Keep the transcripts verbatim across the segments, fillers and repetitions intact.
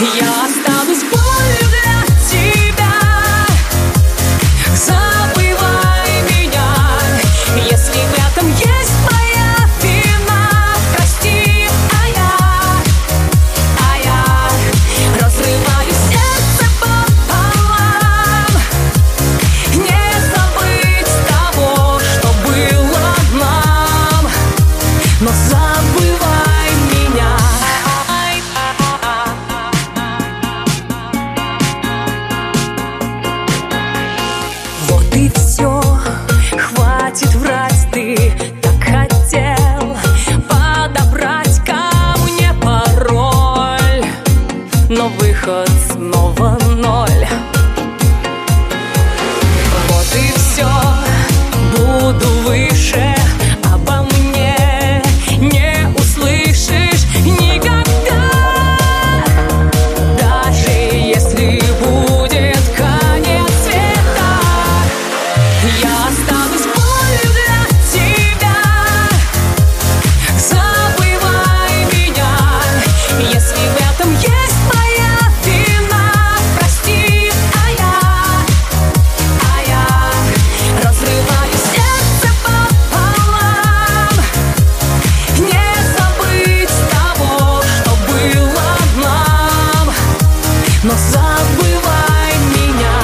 Я останусь болью для тебя. Забывай меня, если в этом есть моя вина. Прости, а я, а я разрываю сердце пополам. Не забыть того, что было нам, но забывай меня. Вот и все, хватит врать, ты так хотел подобрать ко мне пароль, но выход снова ноль. Вот и все, буду выше, обо мне не услышишь никогда. Даже если будет конец света, я останусь болью для тебя. Забывай меня, если в этом есть моя вина. Прости, а я, а я разрываю сердце пополам. Не забыть того, что было нам, но забывай меня.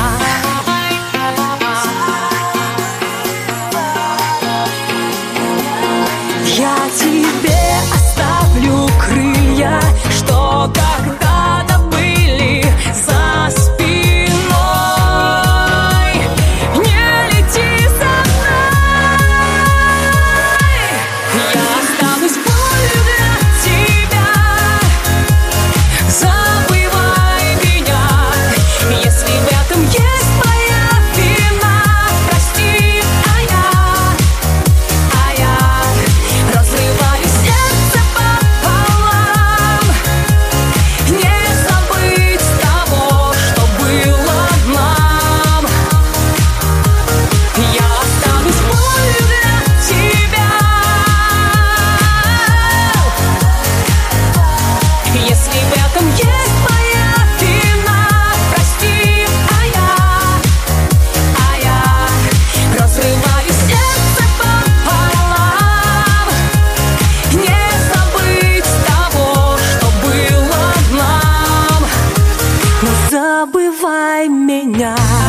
Я тебе оставлю крылья, что когда-то были за спиной. Не лети за мной. Я останусь болью для тебя. Забывай меня, если в этом есть моя вина. Прости, а я, а я разрываю сердце пополам. Не забыть того, что было нам. Я останусь болью для тебя. Если в этом есть моя вина. Прости, а я, а я разрываю сердце пополам. Не забыть того, что было нам, но забывай меня.